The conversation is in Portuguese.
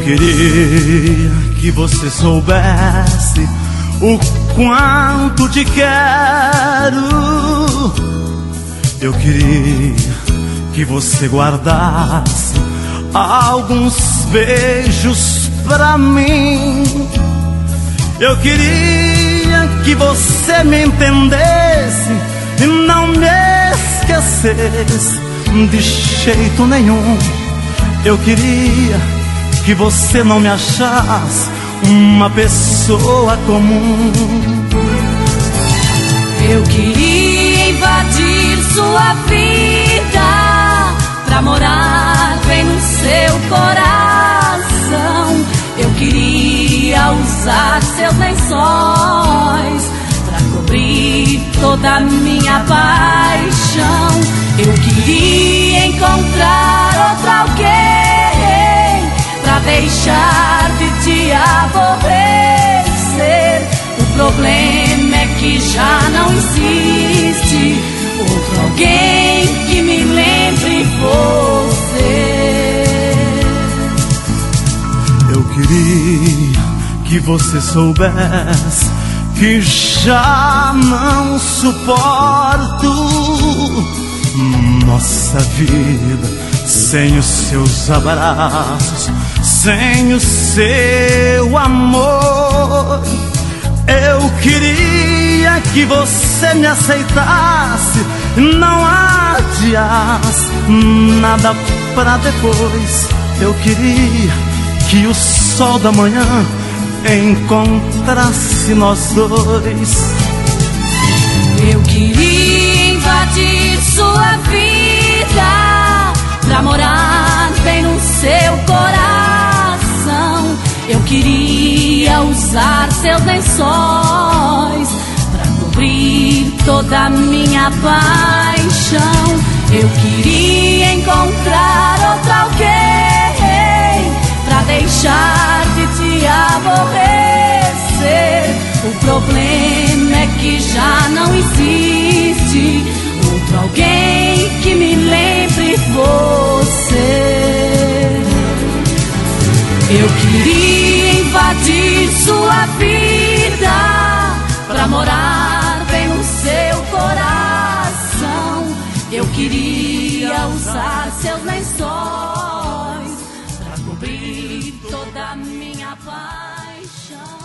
queria que você soubesse o quanto te quero. Eu queria que você guardasse alguns beijos pra mim. Eu queria que você me entendesse e não me esquecesse de jeito nenhum. Eu queria que você não me achasse uma pessoa comum. Eu queria invadir sua vida pra morar bem no seu coração. Eu queria usar seus lençóis pra cobrir toda a minha paixão. Eu queria encontrar outro alguém pra deixar de te aborrecer. O problema é que já não existe outro alguém que me lembre você. Eu queria que você soubesse que já não suporto nossa vida sem os seus abraços, sem o seu amor. Eu queria que você me aceitasse, não adiasse nada pra depois. Eu queria que o sol da manhã encontrasse nós dois. Eu queria invadir sua vida pra morar bem no seu coração. Eu queria usar seus lençóis pra cobrir toda a minha paixão. Eu queria encontrar outro alguém pra deixar de te aborrecer. O problema é que já não existe outro alguém que me lembre você. Eu queria invadir sua vida pra morar bem no seu coração. Eu queria usar seus lençóis pra cobrir toda a minha paixão.